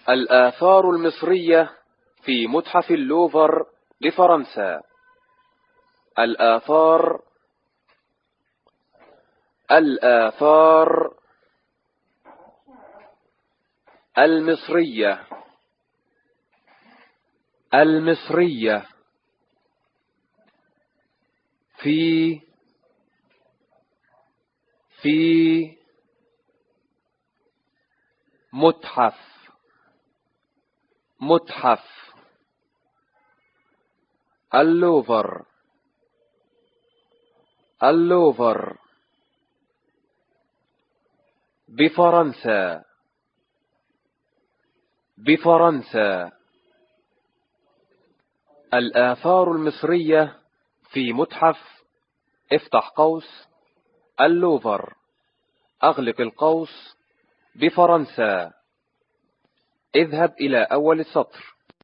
الآثار المصرية في متحف اللوفر بفرنسا. الآثار المصرية في متحف اللوفر بفرنسا. الآثار المصرية في متحف افتح قوس اللوفر أغلق القوس بفرنسا. اذهب إلى أول السطر.